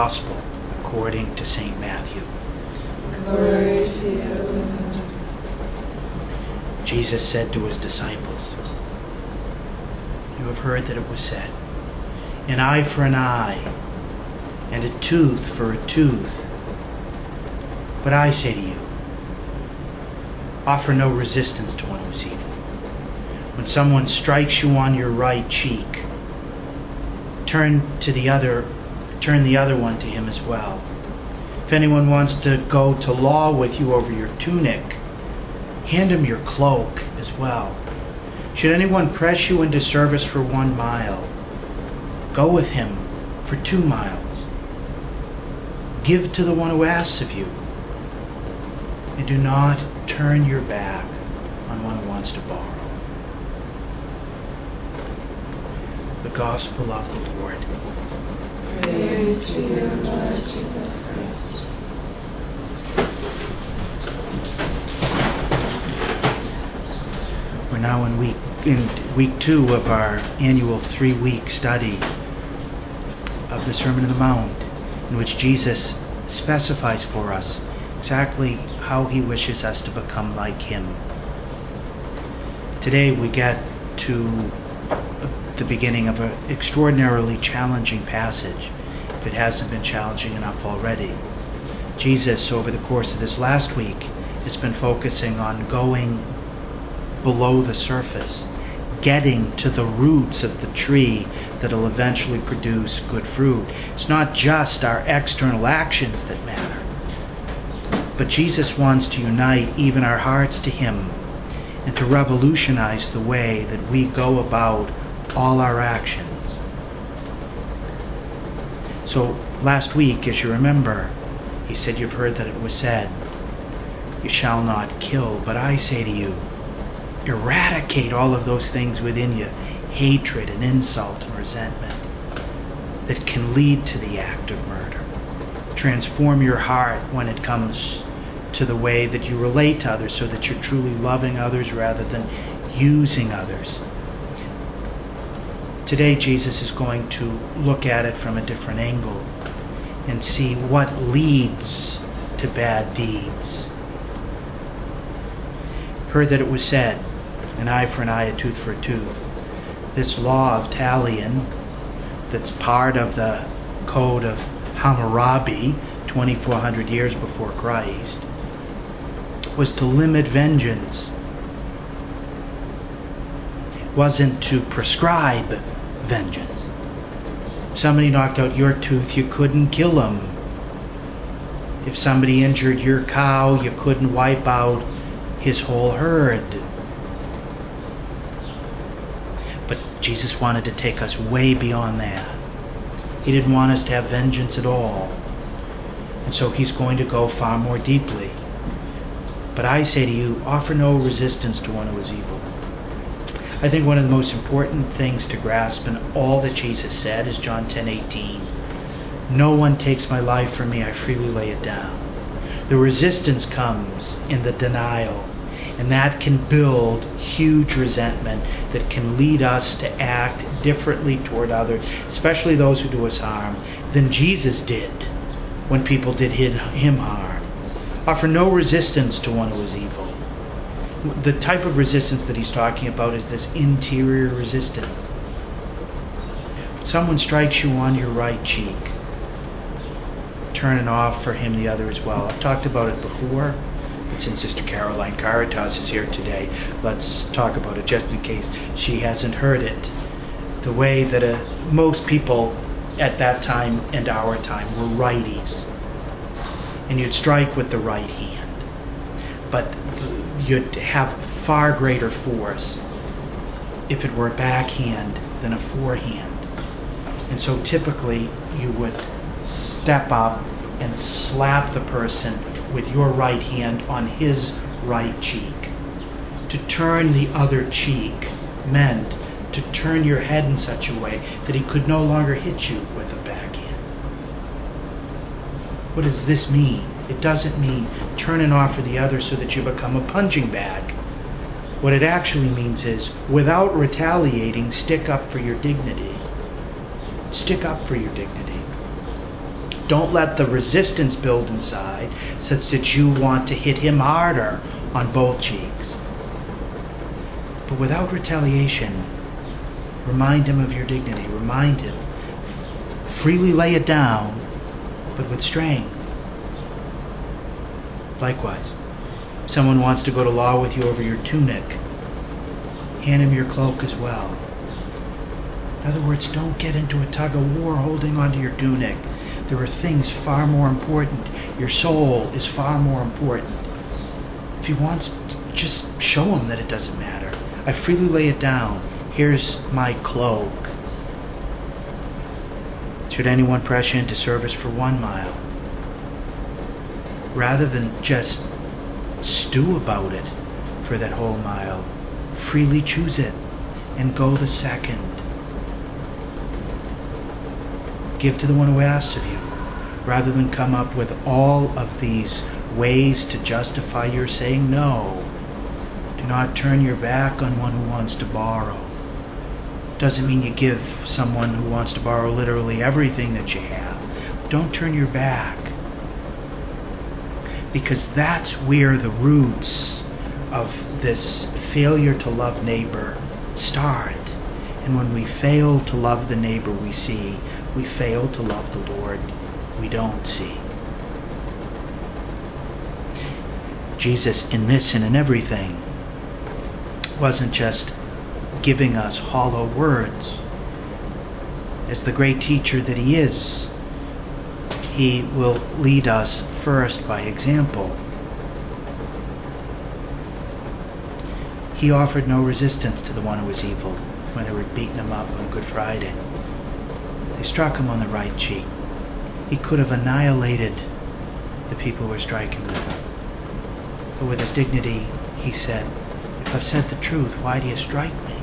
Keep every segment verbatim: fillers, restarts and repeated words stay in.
Gospel according to Saint Matthew. Glory to you. Jesus said to his disciples, "You have heard that it was said, an eye for an eye, and a tooth for a tooth. But I say to you, offer no resistance to one who is evil. When someone strikes you on your right cheek, turn to the other, turn the other one to him as well. If anyone wants to go to law with you over your tunic, hand him your cloak as well. Should anyone press you into service for one mile, go with him for two miles. Give to the one who asks of you, and do not turn your back on one who wants to borrow." The Gospel of the Lord. Praise to you, Lord Jesus Christ. We're now in week in week two of our annual three-week study of the Sermon on the Mount, in which Jesus specifies for us exactly how he wishes us to become like him. Today we get to the beginning of an extraordinarily challenging passage, if it hasn't been challenging enough already. Jesus, over the course of this last week, has been focusing on going below the surface, getting to the roots of the tree that will eventually produce good fruit. It's not just our external actions that matter, but Jesus wants to unite even our hearts to him and to revolutionize the way that we go about all our actions. So last week, as you remember, he said, "You've heard that it was said, you shall not kill, but I say to you, eradicate all of those things within you, hatred and insult and resentment that can lead to the act of murder. Transform your heart when it comes to the way that you relate to others, so that you're truly loving others rather than using others." Today, Jesus is going to look at it from a different angle and see what leads to bad deeds. Heard that it was said, an eye for an eye, a tooth for a tooth. This law of Talion, that's part of the code of Hammurabi, twenty-four hundred years before Christ, was to limit vengeance. It wasn't to prescribe vengeance. If somebody knocked out your tooth, you couldn't kill them. If somebody injured your cow, you couldn't wipe out his whole herd. But Jesus wanted to take us way beyond that. He didn't want us to have vengeance at all. And so he's going to go far more deeply. But I say to you, offer no resistance to one who is evil. I think one of the most important things to grasp in all that Jesus said is John ten eighteen. "No one takes my life from me, I freely lay it down." The resistance comes in the denial, and that can build huge resentment that can lead us to act differently toward others, especially those who do us harm, than Jesus did when people did him harm. Offer no resistance to one who is evil. The type of resistance that he's talking about is this interior resistance. When someone strikes you on your right cheek, turn and offer him the other as well. I've talked about it before, but since Sister Caroline Caritas is here today, let's talk about it just in case she hasn't heard it. The way that uh, most people at that time and our time were righties, and you'd strike with the right hand, but you'd have far greater force if it were a backhand than a forehand. And so typically you would step up and slap the person with your right hand on his right cheek. To turn the other cheek meant to turn your head in such a way that he could no longer hit you with a backhand. What does this mean? It doesn't mean turn and offer the other so that you become a punching bag. What it actually means is, without retaliating, stick up for your dignity. Stick up for your dignity. Don't let the resistance build inside such that you want to hit him harder on both cheeks. But without retaliation, remind him of your dignity. Remind him. Freely lay it down, but with strength. Likewise, if someone wants to go to law with you over your tunic, hand him your cloak as well. In other words, don't get into a tug of war holding onto your tunic. There are things far more important. Your soul is far more important. If he wants, just show him that it doesn't matter. I freely lay it down. Here's my cloak. Should anyone press you into service for one mile, rather than just stew about it for that whole mile, freely choose it and go the second. Give to the one who asks of you, rather than come up with all of these ways to justify your saying no. Do not turn your back on one who wants to borrow. Doesn't mean you give someone who wants to borrow literally everything that you have. Don't turn your back, because that's where the roots of this failure to love neighbor start. And when we fail to love the neighbor we see, we fail to love the Lord we don't see. Jesus, in this and in everything, wasn't just giving us hollow words. As the great teacher that he is, he will lead us first by example. He offered no resistance to the one who was evil when they were beating him up on Good Friday. They struck him on the right cheek. He could have annihilated the people who were striking with him. But with his dignity, he said, "If I've said the truth, why do you strike me?"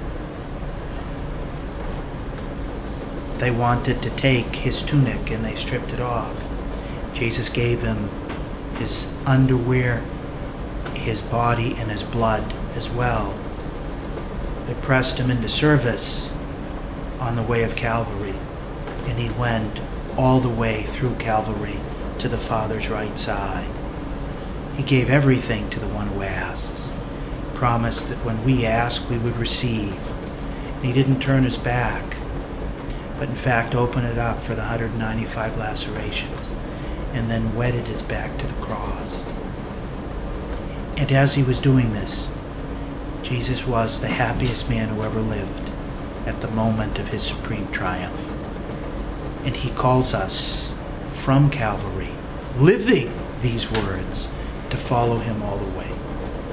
They wanted to take his tunic and they stripped it off. Jesus gave him his underwear, his body, and his blood as well. They pressed him into service on the way of Calvary, and he went all the way through Calvary to the Father's right side. He gave everything to the one who asks. He promised that when we ask, we would receive. And he didn't turn his back, but in fact opened it up for the one hundred ninety-five lacerations, and then wetted his back to the cross. And as he was doing this, Jesus was the happiest man who ever lived at the moment of his supreme triumph. And he calls us from Calvary, living these words, to follow him all the way.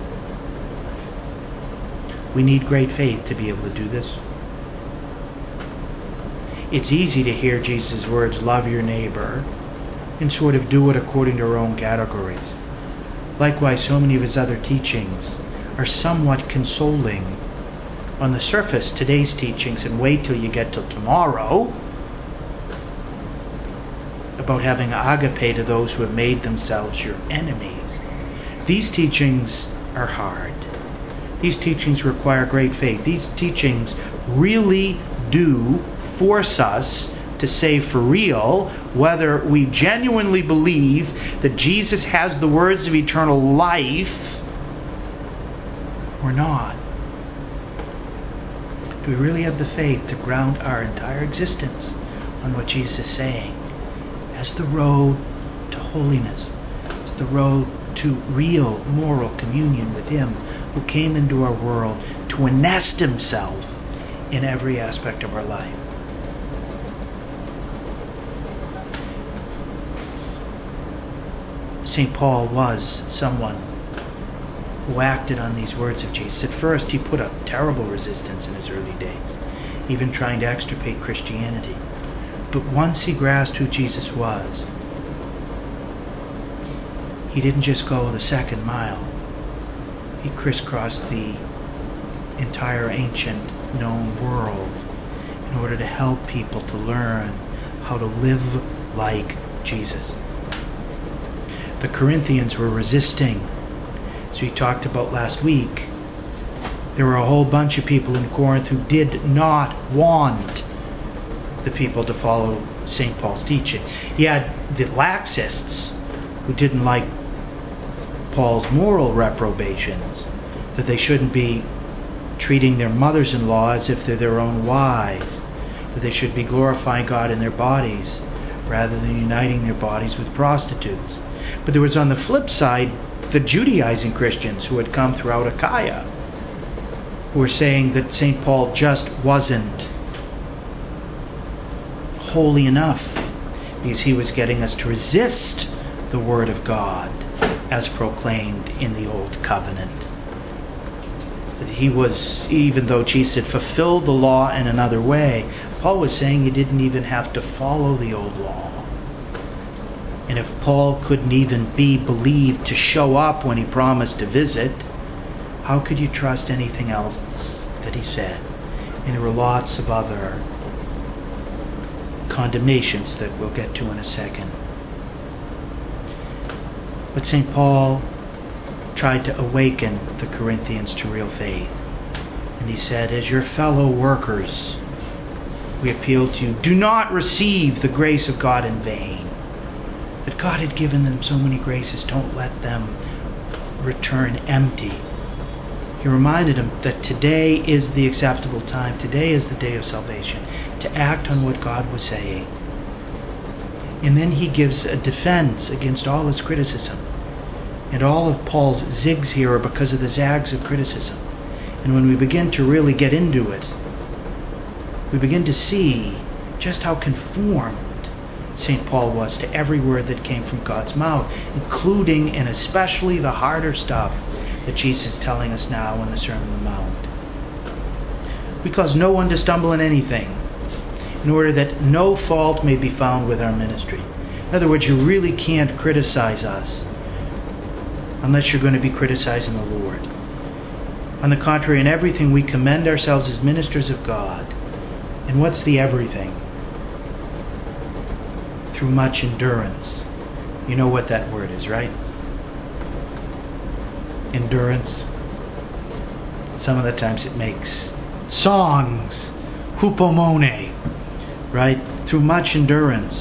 We need great faith to be able to do this. It's easy to hear Jesus' words, love your neighbor, and sort of do it according to our own categories. Likewise, so many of his other teachings are somewhat consoling on the surface. Today's teachings, and wait till you get till tomorrow, about having agape to those who have made themselves your enemies. These teachings are hard. These teachings require great faith. These teachings really do force us to say for real whether we genuinely believe that Jesus has the words of eternal life or not. Do we really have the faith to ground our entire existence on what Jesus is saying as the road to holiness, as the road to real moral communion with him who came into our world to nest himself in every aspect of our life? Saint Paul was someone who acted on these words of Jesus. At first, he put up terrible resistance in his early days, even trying to extirpate Christianity. But once he grasped who Jesus was, he didn't just go the second mile. He crisscrossed the entire ancient known world in order to help people to learn how to live like Jesus. The Corinthians were resisting. As we talked about last week, there were a whole bunch of people in Corinth who did not want the people to follow Saint Paul's teaching. He had the laxists who didn't like Paul's moral reprobations, that they shouldn't be treating their mothers-in-law as if they're their own wives, that they should be glorifying God in their bodies rather than uniting their bodies with prostitutes. But there was, on the flip side, the Judaizing Christians who had come throughout Achaia, who were saying that Saint Paul just wasn't holy enough because he was getting us to resist the Word of God as proclaimed in the Old Covenant. That he was, even though Jesus had fulfilled the law in another way, Paul was saying he didn't even have to follow the old law. And if Paul couldn't even be believed to show up when he promised to visit, how could you trust anything else that he said? And there were lots of other condemnations that we'll get to in a second. But Saint Paul tried to awaken the Corinthians to real faith. And he said, as your fellow workers, we appeal to you, do not receive the grace of God in vain. That God had given them so many graces, don't let them return empty. He reminded them that today is the acceptable time, today is the day of salvation, to act on what God was saying. And then he gives a defense against all his criticism. And all of Paul's zigs here are because of the zags of criticism. And when we begin to really get into it, we begin to see just how conformed Saint Paul was to every word that came from God's mouth, including and especially the harder stuff that Jesus is telling us now in the Sermon on the Mount. We cause no one to stumble in anything, in order that no fault may be found with our ministry. In other words, you really can't criticize us unless you're going to be criticizing the Lord. On the contrary, in everything we commend ourselves as ministers of God. And what's the everything? Through much endurance. You know what that word is, right? Endurance. Some of the times it makes songs. Hupomone. Right? Through much endurance.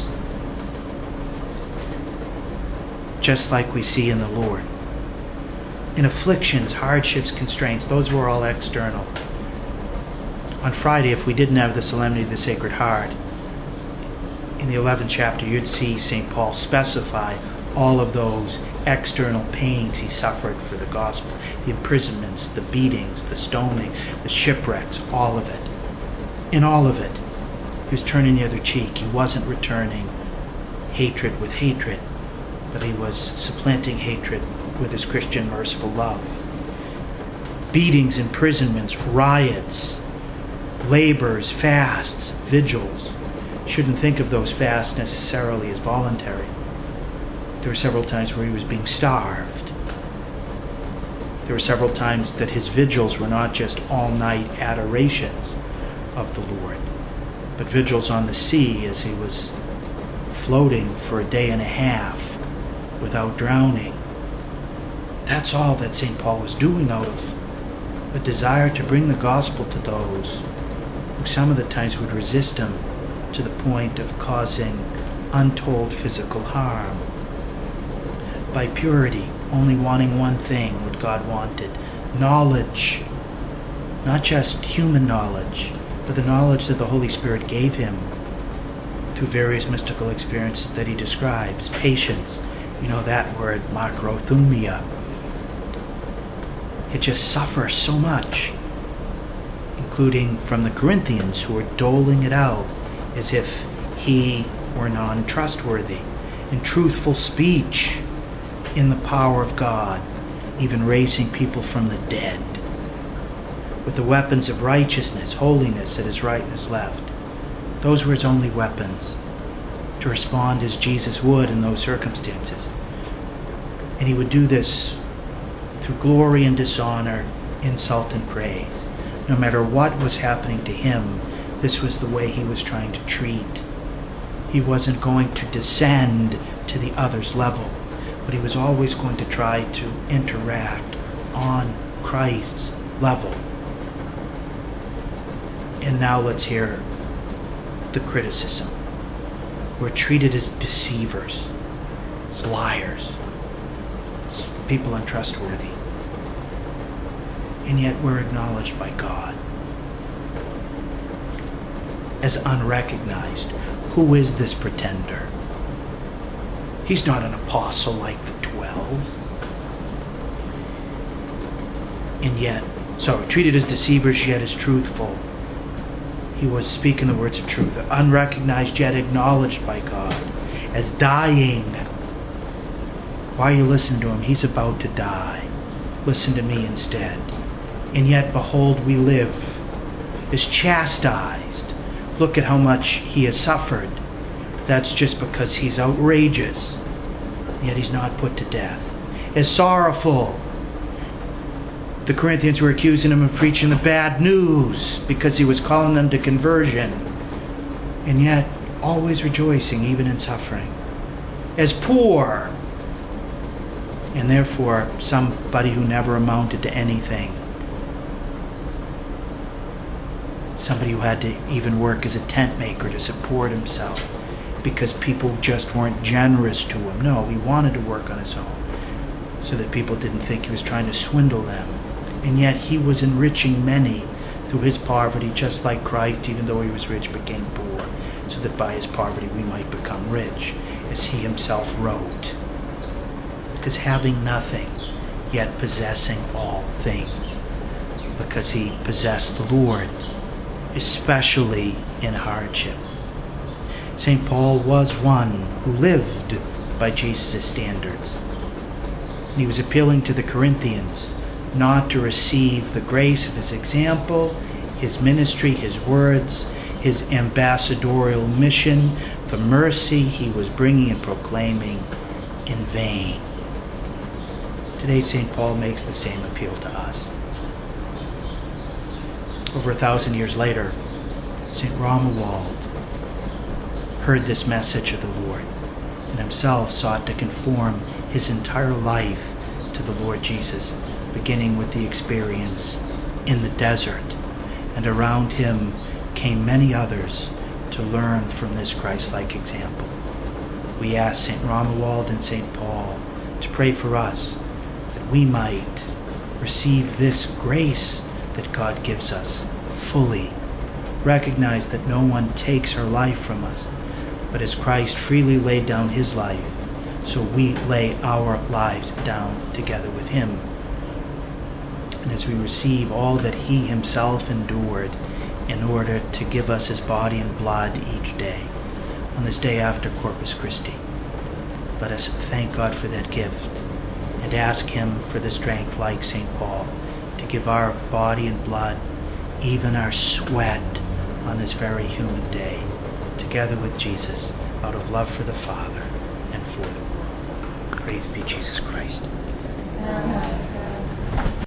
Just like we see in the Lord. In afflictions, hardships, constraints, those were all external. On Friday, if we didn't have the Solemnity of the Sacred Heart, in the eleventh chapter, you'd see Saint Paul specify all of those external pains he suffered for the gospel. The imprisonments, the beatings, the stonings, the shipwrecks, all of it. In all of it, he was turning the other cheek. He wasn't returning hatred with hatred, but he was supplanting hatred with his Christian merciful love. Beatings, imprisonments, riots, labors, fasts, vigils. Shouldn't think of those fasts necessarily as voluntary. There were several times where he was being starved. There were several times that his vigils were not just all-night adorations of the Lord, but vigils on the sea as he was floating for a day and a half without drowning. That's all that Saint Paul was doing out of a desire to bring the gospel to those who some of the times would resist him to the point of causing untold physical harm. By purity, only wanting one thing, what God wanted. Knowledge. Not just human knowledge, but the knowledge that the Holy Spirit gave him through various mystical experiences that he describes. Patience. You know that word, makrothumia. It just suffers so much, including from the Corinthians who were doling it out as if he were non-trustworthy. In truthful speech, in the power of God, even raising people from the dead, with the weapons of righteousness, holiness at his right and his left. Those were his only weapons to respond as Jesus would in those circumstances. And he would do this through glory and dishonor, insult and praise. No matter what was happening to him, this was the way he was trying to treat. He wasn't going to descend to the other's level, but he was always going to try to interact on Christ's level. And now let's hear the criticism. We're treated as deceivers, as liars, as people untrustworthy. And yet we're acknowledged by God as unrecognized. Who is this pretender? He's not an apostle like the twelve. And yet, so treated as deceivers, yet as truthful. He was speaking the words of truth, unrecognized yet acknowledged by God, as dying. Why you listen to him? He's about to die. Listen to me instead. And yet, behold, we live, is chastised. Look at how much he has suffered. That's just because he's outrageous. Yet he's not put to death. Is sorrowful. The Corinthians were accusing him of preaching the bad news because he was calling them to conversion. And yet, always rejoicing, even in suffering. As poor. And therefore, somebody who never amounted to anything. Somebody who had to even work as a tent maker to support himself because people just weren't generous to him. No, he wanted to work on his own so that people didn't think he was trying to swindle them. And yet he was enriching many through his poverty, just like Christ, even though he was rich, became poor, so that by his poverty we might become rich, as he himself wrote. Because having nothing, yet possessing all things, because he possessed the Lord, especially in hardship. Saint Paul was one who lived by Jesus' standards. And he was appealing to the Corinthians not to receive the grace of his example, his ministry, his words, his ambassadorial mission, the mercy he was bringing and proclaiming in vain. Today, Saint Paul makes the same appeal to us. Over a thousand years later, Saint Romuald heard this message of the Lord and himself sought to conform his entire life to the Lord Jesus, beginning with the experience in the desert. And around him came many others to learn from this Christ-like example. We ask Saint Romuald and Saint Paul to pray for us that we might receive this grace that God gives us fully. Recognize that no one takes our life from us, but as Christ freely laid down his life, so we lay our lives down together with him. And as we receive all that he himself endured in order to give us his body and blood each day, on this day after Corpus Christi, let us thank God for that gift and ask him for the strength, like Saint Paul, to give our body and blood, even our sweat, on this very human day, together with Jesus, out of love for the Father and for the world. Praise be Jesus Christ. Amen.